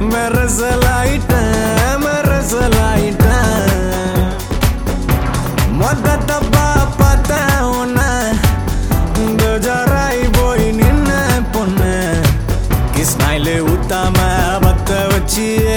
மெரசலாயிட்டேன் மொத்த தப்பா பார்த்தேன் உன்னை பெஜாராய் போய் நின்ன பொண்ணு கிஸ்மாயிலே ஊத்தாம பத்த வச்சு